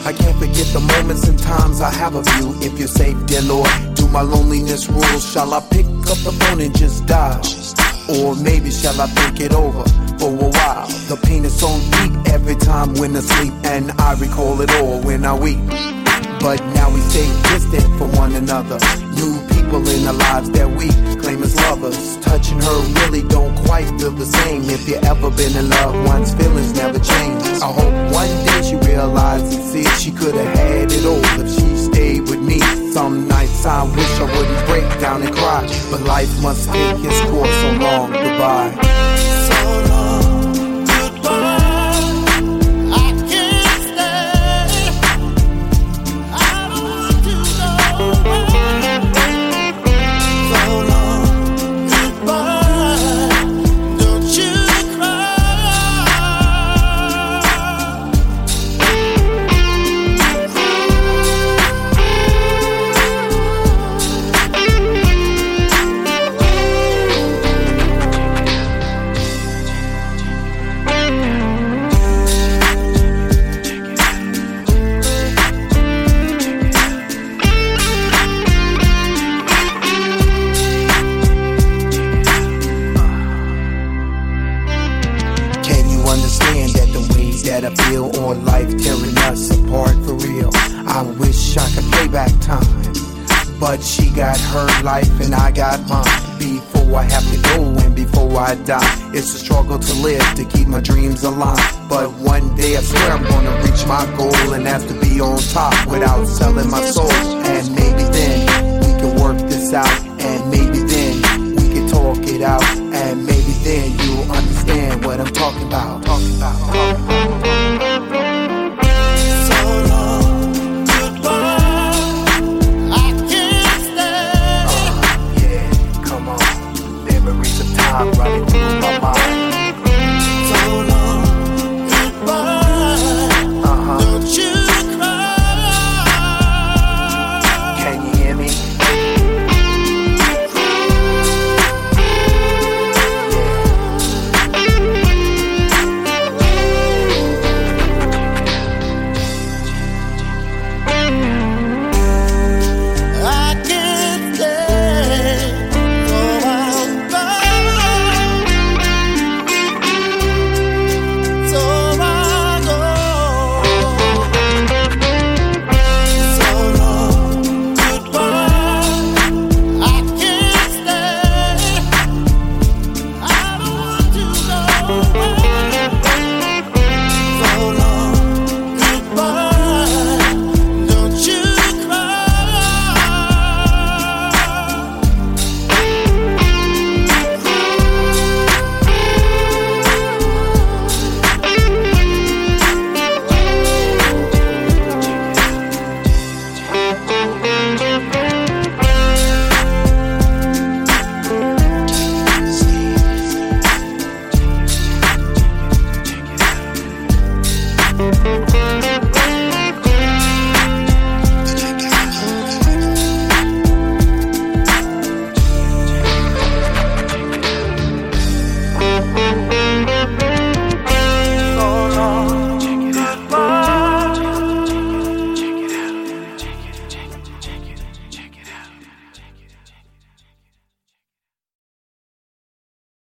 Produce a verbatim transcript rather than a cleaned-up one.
I can't forget the moments and times I have of you. If you're safe, dear Lord, do my loneliness rule. Shall I pick up the phone and just dial? Or maybe shall I think it over for a while? The pain is on deep every time when I sleep, and I recall it all when I weep. But now we stay distant from one another. New people in our lives that we claim as lovers. Touching her really don't quite feel the same. If you ever been in love, one's feelings never change. I hope one day she realizes and sees she could have had it all if she stayed with me. Some nights I wish I wouldn't break down and cry, but life must take its course. So long, goodbye. So long, goodbye. That I feel on life tearing us apart for real. I wish I could pay back time, but she got her life and I got mine. Before I have to go and before I die, it's a struggle to live, to keep my dreams alive. But one day I swear I'm gonna reach my goal and have to be on top without selling my soul. And maybe then we can work this out, and maybe then we can talk it out, and maybe then you'll understand what I'm talking about. Talking about. Talking about.